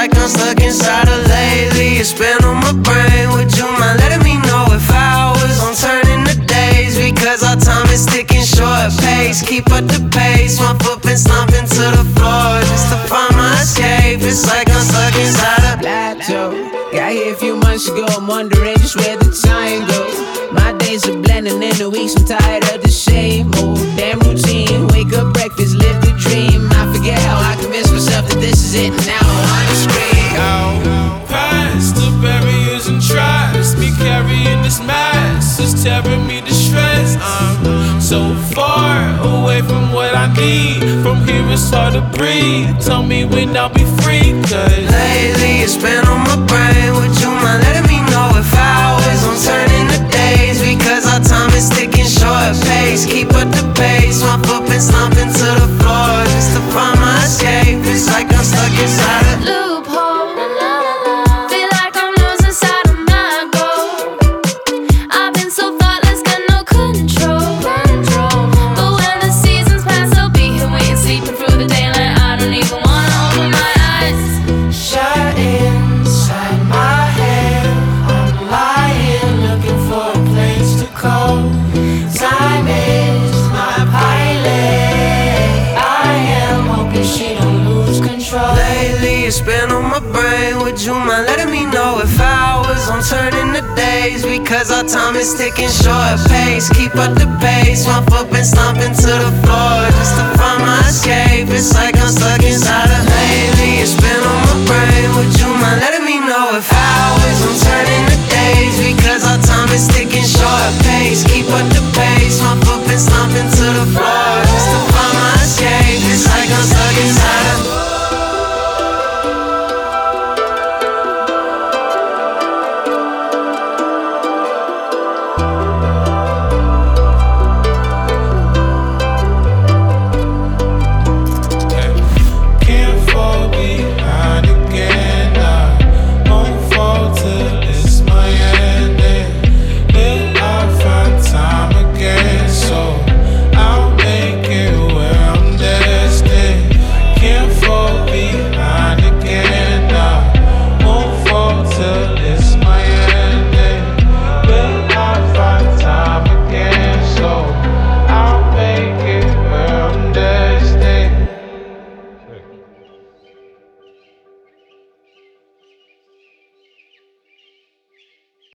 like I'm stuck inside her lately. It's been on my brain. Would you mind letting me know if hours don't turn into days? Because our time is ticking short pace. Keep up the pace. My foot been stomping to the floor just to find my escape. It's like I'm stuck inside a plateau. Got here a few months ago, I'm wondering just where the time goes. My days are blending in the weeks, I'm tired of the same old damn routine. Wake up, breakfast, live the dream. I forget how I convinced myself that this is it, and now I wanna scream. Past the barriers and trust me carrying this mass. It's tearing me to shreds. I'm so far away from what I need. From here it's hard to breathe. Tell me when I'll be free, cause lately it's been on my brain. Would you mind letting me know if hours don't turn into days? Because our time is ticking short pace. Keep up the pace. My foot been stomping to the floor just to find my escape. It's like I'm stuck inside a loophole. Feel like I'm losing sight of my goal. I've been so thoughtless, got no control. But when the seasons pass, I'll be here waiting, sleeping through the daylight. I don't even wanna open my eyes. Shut inside my head, I'm lying, looking for a place to go. Time is my pilot. I am hoping she don't lose control. lately it's been on my brain. Would you mind letting me know if hours don't turn into days? Because our time is ticking short pace. Keep up the pace. My foot been stomping to the floor just to find my escape. It's like I'm stuck inside a lately it's been on my brain. Would you mind letting me know if hours don't turn